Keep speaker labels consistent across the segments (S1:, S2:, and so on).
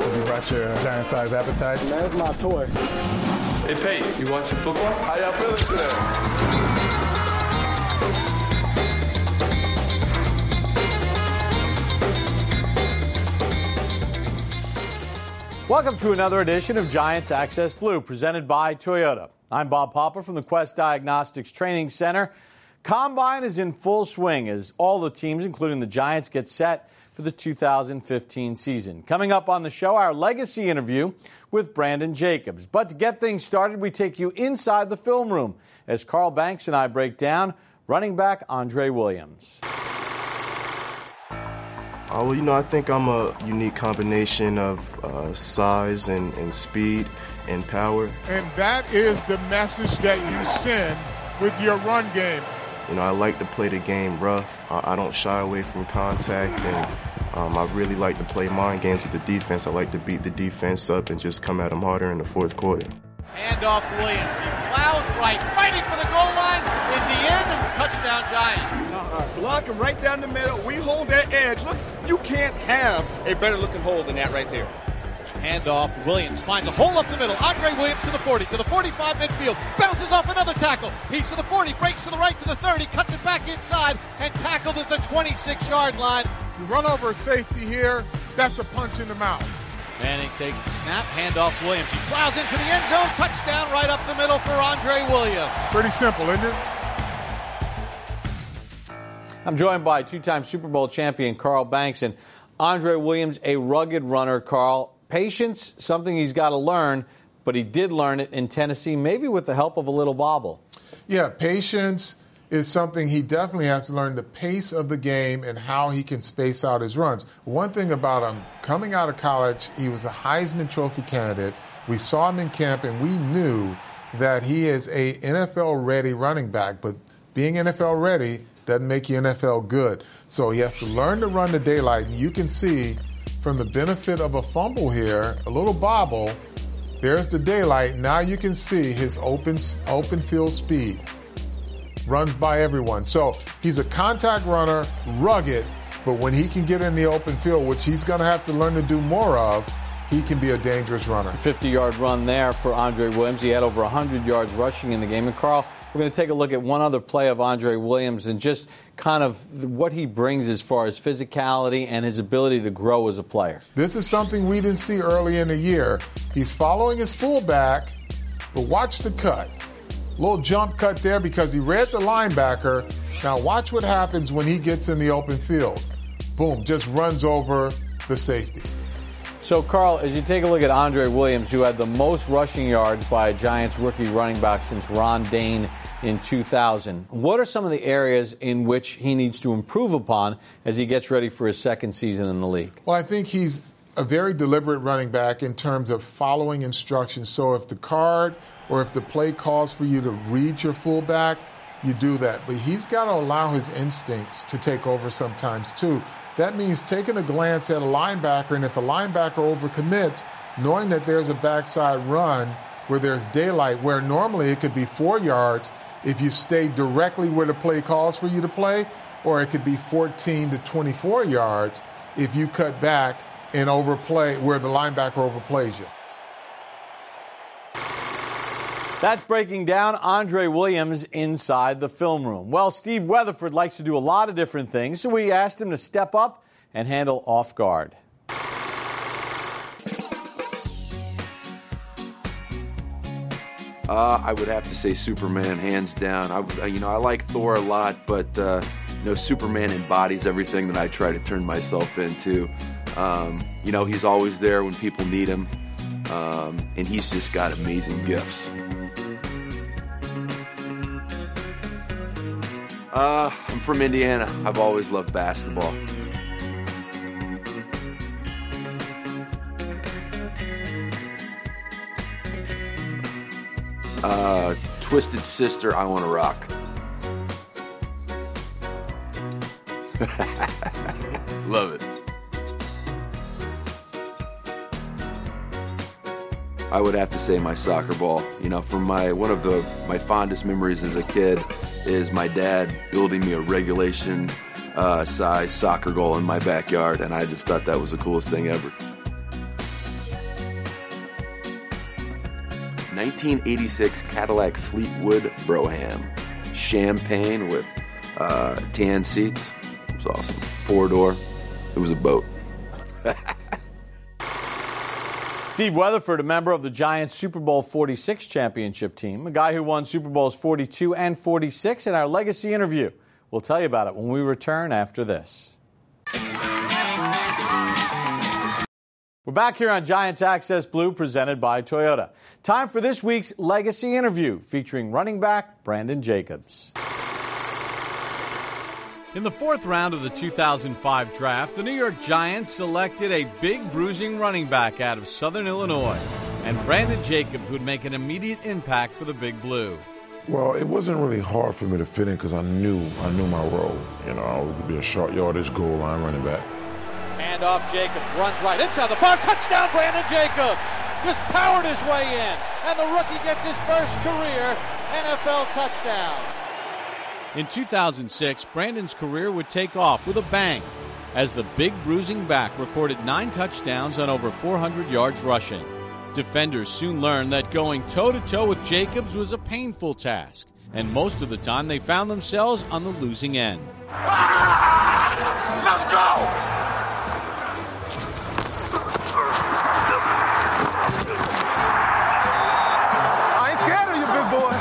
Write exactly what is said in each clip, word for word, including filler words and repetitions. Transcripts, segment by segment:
S1: Have you brought your giant-sized appetite?
S2: Man, that's my toy.
S3: Hey, Pate, you watching football?
S4: How y'all feeling today?
S5: Welcome to another edition of Giants Access Blue, presented by Toyota. I'm Bob Popper from the Quest Diagnostics Training Center. Combine is in full swing as all the teams, including the Giants, get set for the two thousand fifteen season. Coming up on the show, our legacy interview with Brandon Jacobs. But to get things started, we take you inside the film room as Carl Banks and I break down running back Andre Williams.
S6: Uh, well, you know, I think I'm a unique combination of uh, size and, and speed and power.
S7: And that is the message that you send with your run game.
S6: You know, I like to play the game rough. I, I don't shy away from contact, and um, I really like to play mind games with the defense. I like to beat the defense up and just come at them harder in the fourth quarter.
S8: Handoff Williams. He plows right, fighting for the goal line. Is he in? Touchdown Giants.
S4: Uh, block him right down the middle. We hold that edge. Look, you can't have a better looking hole than that right there.
S8: Handoff, Williams finds a hole up the middle. Andre Williams to the forty, to the forty-five midfield. Bounces off another tackle. He's to the forty, breaks to the right to the thirty, cuts it back inside, and tackled at the twenty-six-yard line.
S7: You run over a safety here, that's a punch in the mouth.
S8: Manning takes the snap, handoff Williams. He plows into the end zone, touchdown right up the middle for Andre Williams.
S7: Pretty simple, isn't it?
S5: I'm joined by two-time Super Bowl champion Carl Banks and Andre Williams, a rugged runner. Carl, patience, something he's got to learn, but he did learn it in Tennessee, maybe with the help of a little bobble.
S7: Yeah, patience is something he definitely has to learn, the pace of the game and how he can space out his runs. One thing about him, coming out of college, he was a Heisman Trophy candidate. We saw him in camp, and we knew that he is a N F L-ready running back, but being N F L-ready doesn't make you N F L good. So he has to learn to run the daylight, and you can see from the benefit of a fumble here, a little bobble, there's the daylight. Now you can see his open open field speed. Runs by everyone. So he's a contact runner, rugged, but when he can get in the open field, which he's going to have to learn to do more of, he can be a dangerous runner.
S5: fifty-yard run there for Andre Williams. He had over one hundred yards rushing in the game. And, Carl, we're going to take a look at one other play of Andre Williams and just kind of what he brings as far as physicality and his ability to grow as a player.
S7: This is something we didn't see early in the year. He's following his fullback, but watch the cut. Little jump cut there because he read the linebacker. Now watch what happens when he gets in the open field. Boom, just runs over the safety.
S5: So, Carl, as you take a look at Andre Williams, who had the most rushing yards by a Giants rookie running back since Ron Dayne in two thousand, what are some of the areas in which he needs to improve upon as he gets ready for his second season in the league?
S7: Well, I think he's a very deliberate running back in terms of following instructions. So if the card or if the play calls for you to read your fullback, you do that. But he's got to allow his instincts to take over sometimes, too. That means taking a glance at a linebacker, and if a linebacker overcommits, knowing that there's a backside run where there's daylight, where normally it could be four yards if you stay directly where the play calls for you to play, or it could be fourteen to twenty-four yards if you cut back and overplay where the linebacker overplays you.
S5: That's breaking down Andre Williams inside the film room. Well, Steve Weatherford likes to do a lot of different things, so we asked him to step up and handle off guard.
S9: Uh, I would have to say Superman, hands down. I, you know, I like Thor a lot, but uh, you know, Superman embodies everything that I try to turn myself into. Um, you know, he's always there when people need him, um, and he's just got amazing gifts. Uh, I'm from Indiana. I've always loved basketball. Uh, Twisted Sister, I Want to Rock. Love it. I would have to say my soccer ball. You know, from my one of the my fondest memories as a kid is my dad building me a regulation uh, size soccer goal in my backyard, and I just thought that was the coolest thing ever. nineteen eighty-six Cadillac Fleetwood Brougham. Champagne with uh, tan seats. It was awesome. Four-door. It was a boat.
S5: Steve Weatherford, a member of the Giants Super Bowl forty-six championship team, a guy who won Super Bowls forty-two and forty-six in our legacy interview. We'll tell you about it when we return after this. We're back here on Giants Access Blue, presented by Toyota. Time for this week's legacy interview featuring running back Brandon Jacobs. In the fourth round of the two thousand five draft, the New York Giants selected a big bruising running back out of Southern Illinois, and Brandon Jacobs would make an immediate impact for the Big Blue.
S2: Well, it wasn't really hard for me to fit in because I knew I knew my role. You know, I would be a short yardage goal line running back.
S8: Hand off Jacobs, runs right inside the park, touchdown Brandon Jacobs! Just powered his way in, and the rookie gets his first career N F L touchdown.
S5: In two thousand six, Brandon's career would take off with a bang as the big bruising back recorded nine touchdowns on over four hundred yards rushing. Defenders soon learned that going toe-to-toe with Jacobs was a painful task, and most of the time they found themselves on the losing end.
S4: Ah! Let's go! I ain't scared of you, big boy.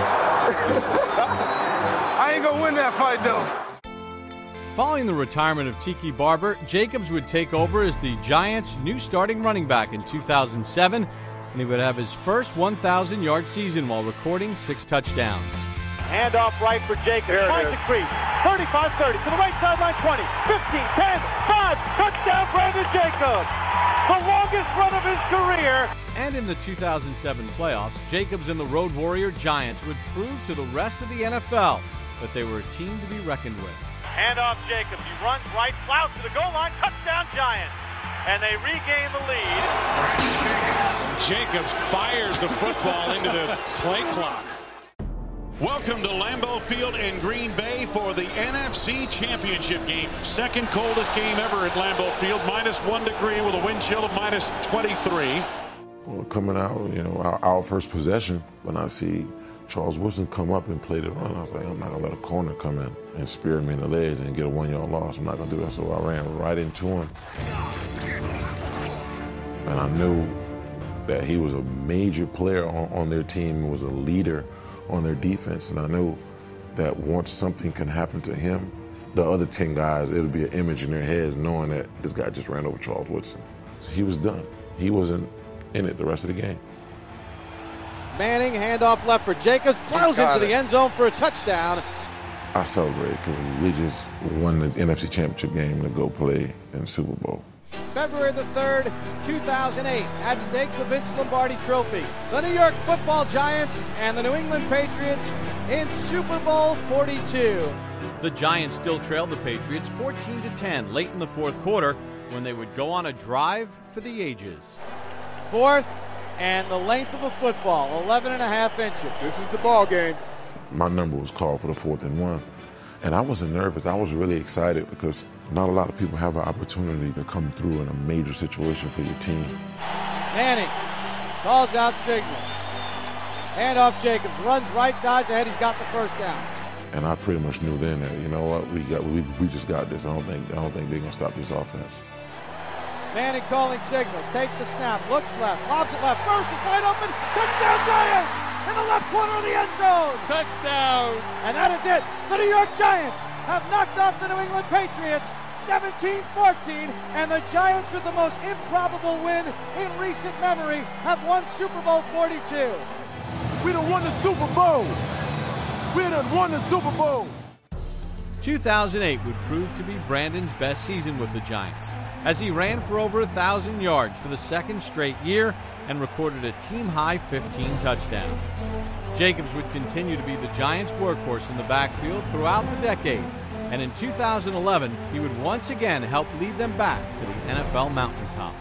S4: I ain't gonna win that fight, though.
S5: Following the retirement of Tiki Barber, Jacobs would take over as the Giants' new starting running back in two thousand seven, and he would have his first one thousand yard season while recording six touchdowns.
S8: Hand off right for Jacobs, finds the crease, thirty-five thirty, to the right sideline, twenty, fifteen, ten, five, touchdown Brandon Jacobs! The longest run of his career!
S5: And in the two thousand seven playoffs, Jacobs and the Road Warrior Giants would prove to the rest of the N F L that they were a team to be reckoned with.
S8: Hand off Jacobs, he runs right, flouts to the goal line, touchdown Giants! And they regain the lead.
S10: Jacobs fires the football into the play clock. Welcome to Lambeau Field in Green Bay for the N F C Championship game. Second coldest game ever at Lambeau Field, minus one degree with a wind chill of minus twenty-three.
S2: Well, coming out, you know, our, our first possession, when I see Charles Woodson come up and play the run, I was like, I'm not going to let a corner come in and spear me in the legs and get a one-yard loss. I'm not going to do that, so I ran right into him. And I knew that he was a major player on, on their team, was a leader on their defense, and I knew that once something can happen to him, the other ten guys, it'll be an image in their heads knowing that this guy just ran over Charles Woodson. So he was done. He wasn't in it the rest of the game.
S8: Manning, handoff left for Jacobs, plows into
S4: it.
S8: the end zone for a touchdown.
S2: I celebrated because we just won the N F C Championship game to go play in the Super Bowl.
S8: February the third, two thousand eight, at stake the Vince Lombardi Trophy. The New York Football Giants and the New England Patriots in Super Bowl forty-two.
S5: The Giants still trailed the Patriots fourteen to ten late in the fourth quarter when they would go on a drive for the ages.
S8: Fourth and the length of a football, eleven and a half inches.
S4: This is the ball game.
S2: My number was called for the fourth and one, and I wasn't nervous. I was really excited because not a lot of people have an opportunity to come through in a major situation for your team.
S8: Manning calls out signal. Hand off Jacobs, runs right, dodge ahead, he's got the first down.
S2: And I pretty much knew then that, you know what, we got we, we just got this. I don't think I don't think they're gonna stop this offense.
S8: Manning calling signals, takes the snap, looks left, lobs it left, first is wide open, touchdown Giants! In the left corner of the end zone! Touchdown! And that is it. The New York Giants have knocked off the New England Patriots seventeen fourteen, and the Giants, with the most improbable win in recent memory, have won Super Bowl forty-two.
S4: We done won the Super Bowl. We done won the Super Bowl.
S5: two thousand eight would prove to be Brandon's best season with the Giants, as he ran for over one thousand yards for the second straight year and recorded a team-high fifteen touchdowns. Jacobs would continue to be the Giants' workhorse in the backfield throughout the decade, and in two thousand eleven, he would once again help lead them back to the N F L mountaintop.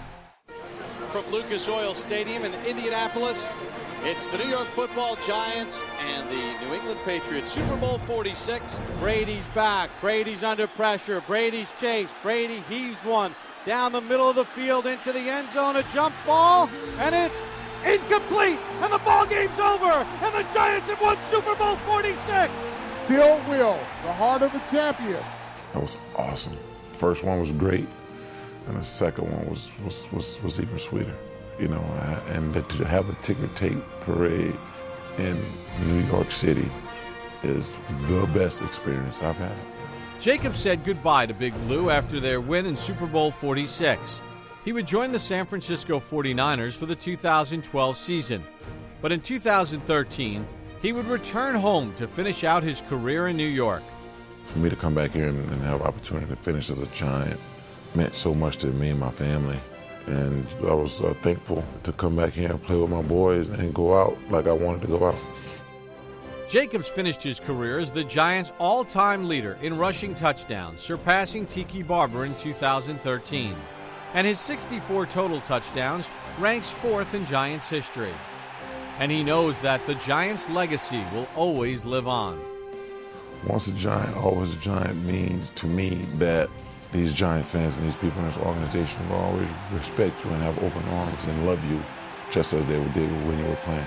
S8: From Lucas Oil Stadium in Indianapolis, it's the New York Football Giants and the New England Patriots. Super Bowl forty-six.
S5: Brady's back. Brady's under pressure. Brady's chased. Brady heaves one down the middle of the field into the end zone. A jump ball, and it's
S8: incomplete, and the ball game's over, and the Giants have won Super Bowl forty-six.
S7: Still will, the heart of a champion.
S2: That was awesome. First one was great, and the second one was was was, was even sweeter. You know, and to have a ticker tape parade in New York City is the best experience I've had.
S5: Jacobs said goodbye to Big Blue after their win in Super Bowl forty-six. He would join the San Francisco forty-niners for the two thousand twelve season. But in two thousand thirteen, he would return home to finish out his career in New York.
S2: For me to come back here and, and have opportunity to finish as a Giant meant so much to me and my family. And I was uh, thankful to come back here and play with my boys and go out like I wanted to go out.
S5: Jacobs finished his career as the Giants' all-time leader in rushing touchdowns, surpassing Tiki Barber in two thousand thirteen. And his sixty-four total touchdowns ranks fourth in Giants history. And he knows that the Giants' legacy will always live on.
S2: Once a Giant, always a Giant means to me that these Giant fans and these people in this organization will always respect you and have open arms and love you just as they did when you were playing.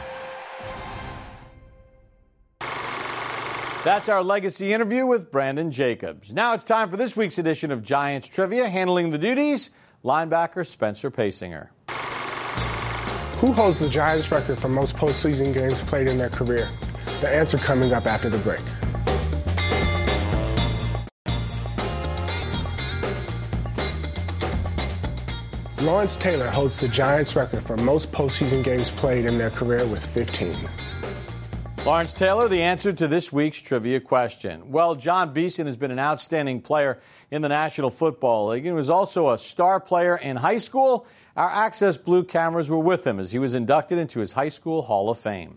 S5: That's our legacy interview with Brandon Jacobs. Now it's time for this week's edition of Giants Trivia. Handling the duties, linebacker Spencer Paysinger.
S11: Who holds the Giants record for most postseason games played in their career? The answer coming up after the break. Lawrence Taylor holds the Giants record for most postseason games played in their career with fifteen.
S5: Lawrence Taylor, the answer to this week's trivia question. Well, John Beeson has been an outstanding player in the National Football League. He was also a star player in high school. Our Access Blue cameras were with him as he was inducted into his High School Hall of Fame.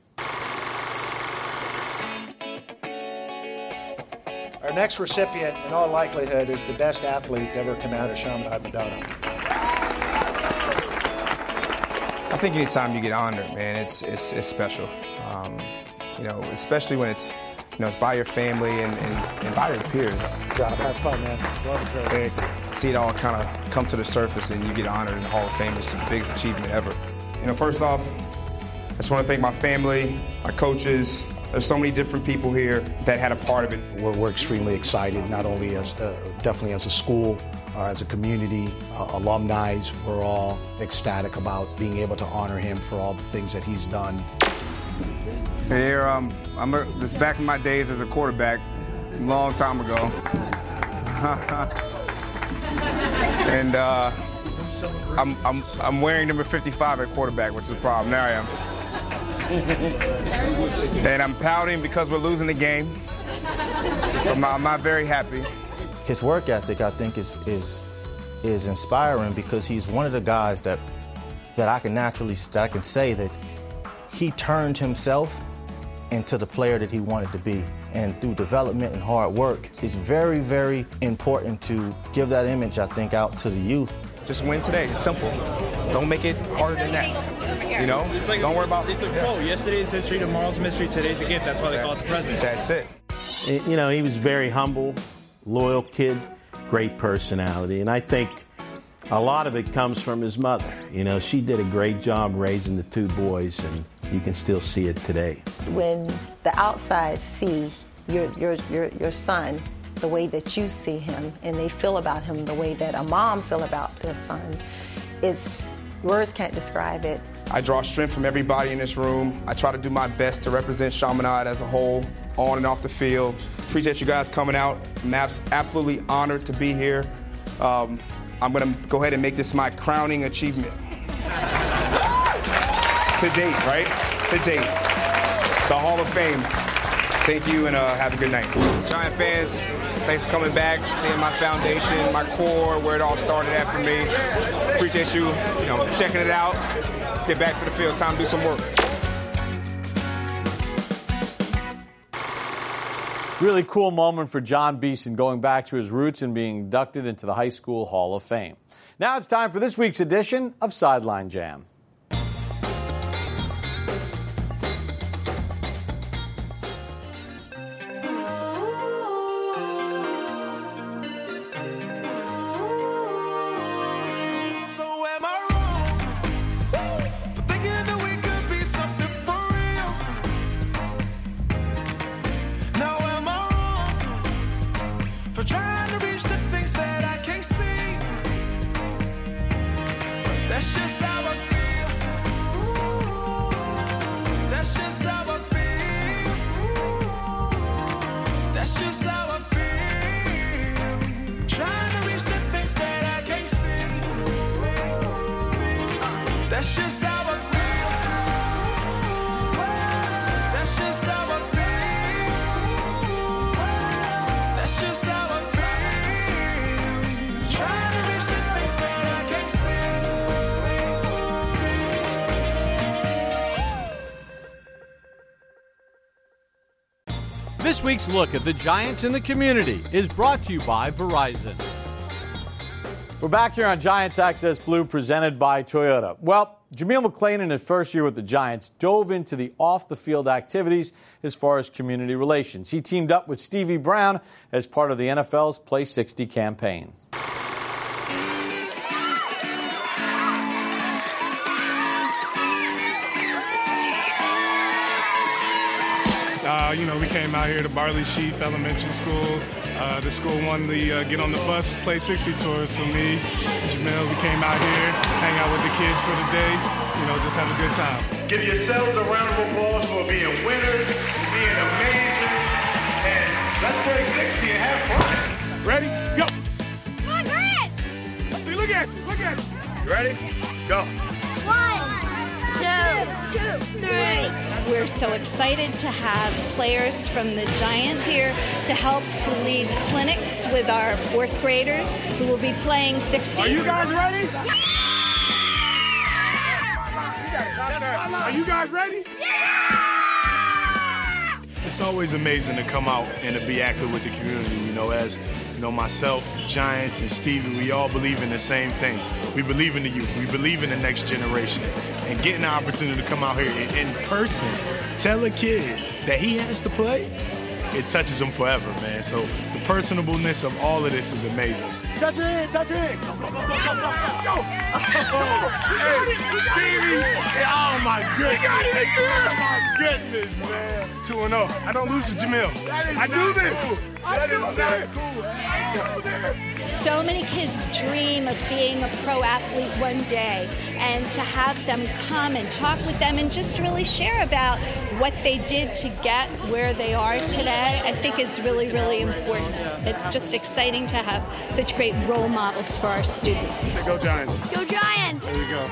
S12: Our next recipient, in all likelihood, is the best athlete to ever come out of Chaminade-Madonna.
S13: I think anytime you get honored, man, it's it's, it's special. Um, you know, especially when it's, you know, it's by your family and, and, and by your peers.
S12: Job, have fun, man. Well deserved.
S13: See it all kind of come to the surface and you get honored in the Hall of Fame. It's the biggest achievement ever. You know, first off, I just want to thank my family, my coaches. There's so many different people here that had a part of it.
S12: We're, we're extremely excited, not only as, uh, definitely as a school, uh, as a community, uh, alumni. We're all ecstatic about being able to honor him for all the things that he's done.
S13: Here, um, I'm a, this is back in my days as a quarterback, a long time ago. and uh, I'm, I'm, I'm wearing number fifty-five at quarterback, which is a problem. There I am. And I'm pouting because we're losing the game. So I'm not, I'm not very happy.
S14: His work ethic, I think, is is is inspiring because he's one of the guys that that I can naturally that I can say that he turned himself into the player that he wanted to be. And through development and hard work, it's very, very important to give that image, I think, out to the youth.
S13: Just win today. It's simple. Don't make it harder than that. You know?
S15: It's like,
S13: Don't worry about
S15: it. It's a quote. Yeah. Yesterday's history, tomorrow's mystery, today's a gift. That's why they that, call it the president.
S13: That's it.
S16: You know, he was very humble, loyal kid, great personality. And I think a lot of it comes from his mother. You know, she did a great job raising the two boys, and you can still see it today.
S17: When the outside see your, your, your, your son the way that you see him, and they feel about him the way that a mom feel about their son, it's, words can't describe it.
S13: I draw strength from everybody in this room. I try to do my best to represent Chaminade as a whole, on and off the field. Appreciate you guys coming out. I'm abs- absolutely honored to be here. Um, I'm going to go ahead and make this my crowning achievement. To date, right? To date. The Hall of Fame. Thank you, and uh, have a good night. Giant fans, thanks for coming back, seeing my foundation, my core, where it all started at for me. Appreciate you, you know, checking it out. Let's get back to the field. Time to do some work.
S5: Really cool moment for John Beeson, going back to his roots and being inducted into the High School Hall of Fame. Now it's time for this week's edition of Sideline Jam.
S18: So am I wrong for thinking that we could how I feel. That's just how I feel. That's just how I feel. Trying to reach the things that I can't see, see.
S5: This week's look at the Giants in the community is brought to you by Verizon. We're back here on Giants Access Blue, presented by Toyota. Well, Jameel McClain, in his first year with the Giants, dove into the off-the-field activities as far as community relations. He teamed up with Stevie Brown as part of the N F L's Play sixty campaign.
S19: Uh, you know, we came out here to Barley Sheep Elementary School. Uh, the school won the uh, Get on the Bus Play sixty tour. So me, Jameel, we came out here, hang out with the kids for the day, you know, just have a good time.
S20: Give yourselves a round of applause for being winners, being amazing, and let's play sixty and have fun.
S19: Ready? Go.
S18: Come on, Grant!
S19: Let's see, look at you, look at you.
S20: You ready? Go.
S18: One, two, two, three.
S21: We're so excited to have players from the Giants here to help to lead clinics with our fourth graders who will be playing sixty.
S19: Are you guys ready? Yeah! Are you guys ready?
S20: Yeah! It's always amazing to come out and to be active with the community. You know, as you know, myself, the Giants, and Stevie, we all believe in the same thing. We believe in the youth. We believe in the next generation. And getting the opportunity to come out here in person, tell a kid that he has to play, it touches him forever, man. So the personableness of all of this is amazing.
S19: Touch your hand, touch your hand. Go, go, go, go, go, go, go.
S20: Hey, Stevie.
S19: Oh, my goodness. You got it again. Oh, my goodness, man. two and oh. I don't lose to Jameel. I do this.
S20: Cool.
S19: I do this.
S20: Cool. I do this.
S21: So many kids dream of being a pro athlete one day, and to have them come and talk with them and just really share about what they did to get where they are today, I think is really, really important. It's just exciting to have such great role models for our students.
S19: Go Giants.
S18: Go Giants.
S19: There we go.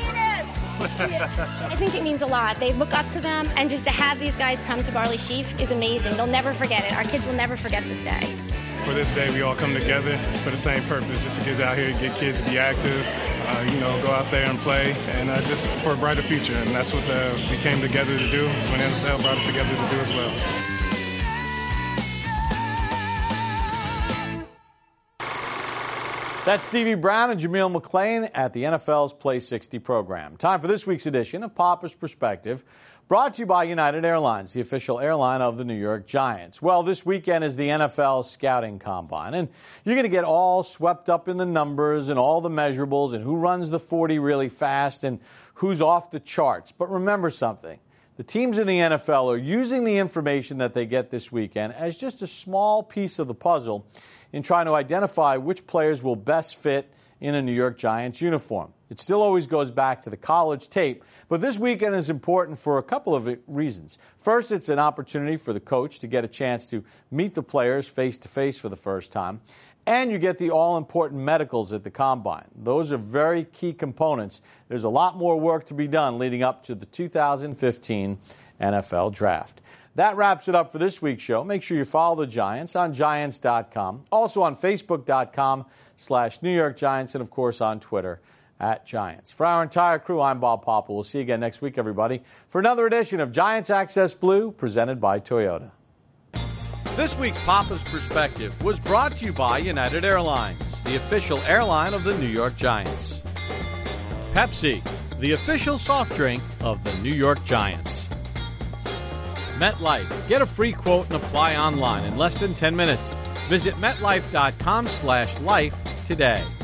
S22: I think it means a lot. They look up to them, and just to have these guys come to Barley Sheep is amazing. They'll never forget it. Our kids will never forget this day.
S19: For this day, we all come together for the same purpose, just to get out here, get kids to be active, uh, you know, go out there and play, and uh, just for a brighter future. And that's what uh, we came together to do. That's what N F L brought us together to do as well.
S5: That's Stevie Brown and Jameel McClain at the N F L's Play sixty program. Time for this week's edition of Papa's Perspective, brought to you by United Airlines, the official airline of the New York Giants. Well, this weekend is the N F L Scouting Combine, and you're going to get all swept up in the numbers and all the measurables and who runs the forty really fast and who's off the charts. But remember something. The teams in the N F L are using the information that they get this weekend as just a small piece of the puzzle in trying to identify which players will best fit in a New York Giants uniform. It still always goes back to the college tape, but this weekend is important for a couple of reasons. First, it's an opportunity for the coach to get a chance to meet the players face-to-face for the first time, and you get the all-important medicals at the Combine. Those are very key components. There's a lot more work to be done leading up to the two thousand fifteen N F L Draft. That wraps it up for this week's show. Make sure you follow the Giants on Giants dot com, also on Facebook dot com slash New York Giants, and, of course, on Twitter at Giants. For our entire crew, I'm Bob Popple. We'll see you again next week, everybody, for another edition of Giants Access Blue, presented by Toyota. This week's Papa's Perspective was brought to you by United Airlines, the official airline of the New York Giants. Pepsi, the official soft drink of the New York Giants. MetLife. Get a free quote and apply online in less than ten minutes. Visit MetLife dot com slash life today.